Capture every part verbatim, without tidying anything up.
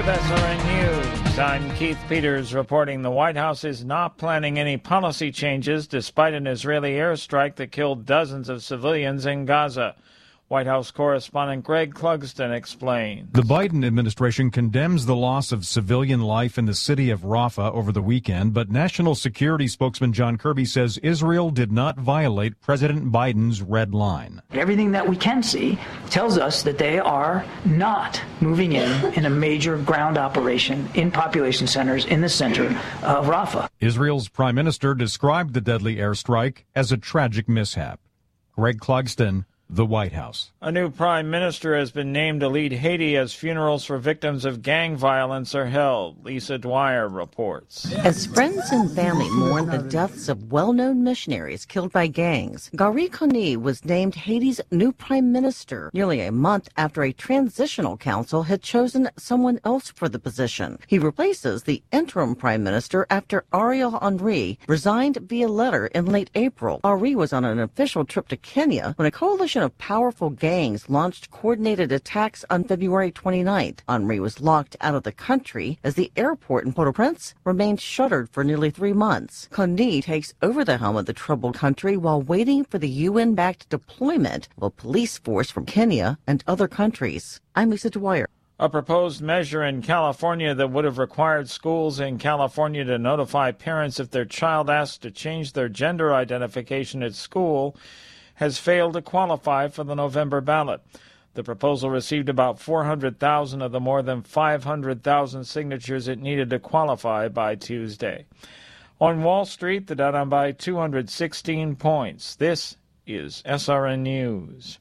with S R N News. I'm Keith Peters reporting the White House is not planning any policy changes despite an Israeli airstrike that killed dozens of civilians in Gaza. White House correspondent Greg Clugston explains. The Biden administration condemns the loss of civilian life in the city of Rafah over the weekend, but National Security spokesman John Kirby says Israel did not violate President Biden's red line. Everything that we can see tells us that they are not moving in in a major ground operation in population centers in the center of Rafah. Israel's prime minister described the deadly airstrike as a tragic mishap. Greg Clugston, the White House. A new prime minister has been named to lead Haiti as funerals for victims of gang violence are held. Lisa Dwyer reports. As friends and family mourn the deaths of well-known missionaries killed by gangs, Gary Conille was named Haiti's new prime minister nearly a month after a transitional council had chosen someone else for the position. He replaces the interim prime minister after Ariel Henry resigned via letter in late April. Henry was on an official trip to Kenya when a coalition of powerful gangs launched coordinated attacks on February twenty-ninth. Henry was locked out of the country as the airport in Port-au-Prince remained shuttered for nearly three months. Conille takes over the helm of the troubled country while waiting for the U N-backed deployment of a police force from Kenya and other countries. I'm Lisa Dwyer. A proposed measure in California that would have required schools in California to notify parents if their child asked to change their gender identification at school has failed to qualify for the November ballot. The proposal received about four hundred thousand of the more than five hundred thousand signatures it needed to qualify by Tuesday. On Wall Street, the Dow down by two hundred sixteen points. This is S R N News.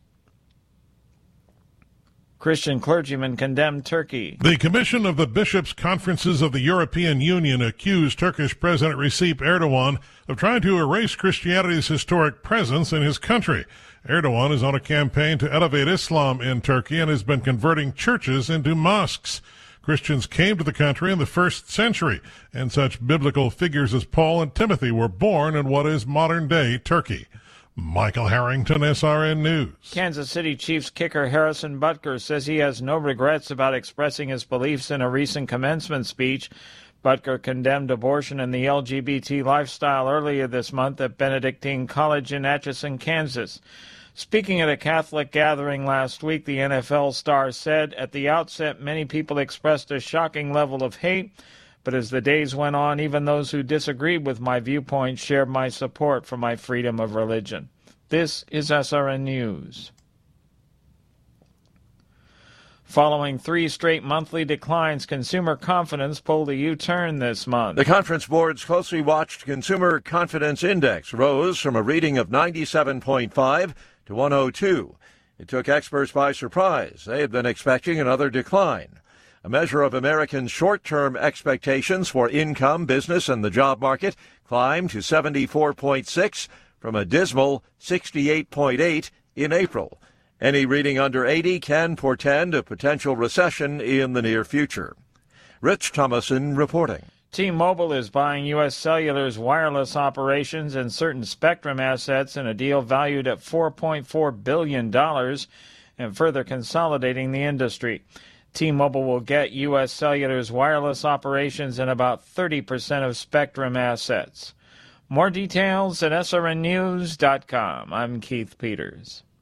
Christian clergymen condemned Turkey. The Commission of the Bishops' Conferences of the European Union accused Turkish President Recep Erdogan of trying to erase Christianity's historic presence in his country. Erdogan is on a campaign to elevate Islam in Turkey and has been converting churches into mosques. Christians came to the country in the first century, and such biblical figures as Paul and Timothy were born in what is modern-day Turkey. Michael Harrington, S R N News. Kansas City Chiefs kicker Harrison Butker says he has no regrets about expressing his beliefs in a recent commencement speech. Butker condemned abortion and the L G B T lifestyle earlier this month at Benedictine College in Atchison, Kansas. Speaking at a Catholic gathering last week, the N F L star said, "At the outset, many people expressed a shocking level of hate. But as the days went on, even those who disagreed with my viewpoint shared my support for my freedom of religion." This is S R N News. Following three straight monthly declines, consumer confidence pulled a U-turn this month. The Conference Board's closely watched Consumer Confidence Index rose from a reading of ninety-seven point five to one oh two. It took experts by surprise. They had been expecting another decline. A measure of Americans' short-term expectations for income, business, and the job market climbed to seventy-four point six from a dismal sixty-eight point eight in April. Any reading under eighty can portend a potential recession in the near future. Rich Thomason reporting. T-Mobile is buying U S Cellular's wireless operations and certain spectrum assets in a deal valued at four point four billion dollars and further consolidating the industry. T-Mobile will get U S Cellular's wireless operations and about thirty percent of spectrum assets. More details at S R N news dot com. I'm Keith Peters.